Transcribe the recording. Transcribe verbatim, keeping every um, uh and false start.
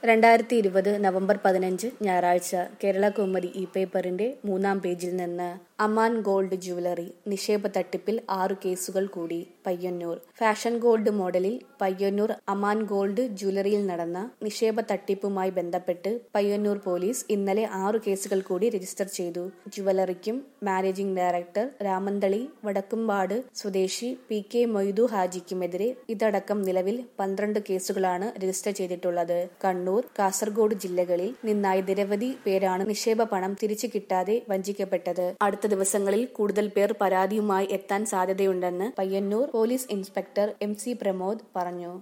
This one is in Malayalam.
രണ്ടായിരത്തി ഇരുപത് നവംബർ പതിനഞ്ച് ഞായറാഴ്ച കേരള കൗമുദി ഇ പേപ്പറിന്റെ മൂന്നാം പേജിൽ നിന്ന് അമാൻ ഗോൾഡ് ജുവലറി നിക്ഷേപ തട്ടിപ്പിൽ ആറു കേസുകൾ കൂടി. പയ്യന്നൂർ ഫാഷൻ ഗോൾഡ് മോഡലിൽ പയ്യന്നൂർ അമാൻ ഗോൾഡ് ജുവലറിയിൽ നടന്ന നിക്ഷേപ തട്ടിപ്പുമായി ബന്ധപ്പെട്ട് പയ്യന്നൂർ പോലീസ് ഇന്നലെ ആറു കേസുകൾ കൂടി രജിസ്റ്റർ ചെയ്തു. ജുവലറിക്കും മാനേജിംഗ് ഡയറക്ടർ രാമന്തളി വടക്കുംപാട് സ്വദേശി പി കെ മൊയ്തു ഹാജിക്കുമെതിരെ ഇതടക്കം നിലവിൽ പന്ത്രണ്ട് കേസുകളാണ് രജിസ്റ്റർ ചെയ്തിട്ടുള്ളത്. കണ്ണൂർ, കാസർഗോഡ് ജില്ലകളിൽ നിന്നായി നിരവധി പേരാണ് നിക്ഷേപ പണം തിരിച്ചു കിട്ടാതെ വഞ്ചിക്കപ്പെട്ടത്. അടുത്ത ദിവസങ്ങളിൽ കൂടുതൽ പേർ പരാതിയുമായി എത്താൻ സാധ്യതയുണ്ടെന്ന് Payyanur police inspector M C Pramod പറഞ്ഞു.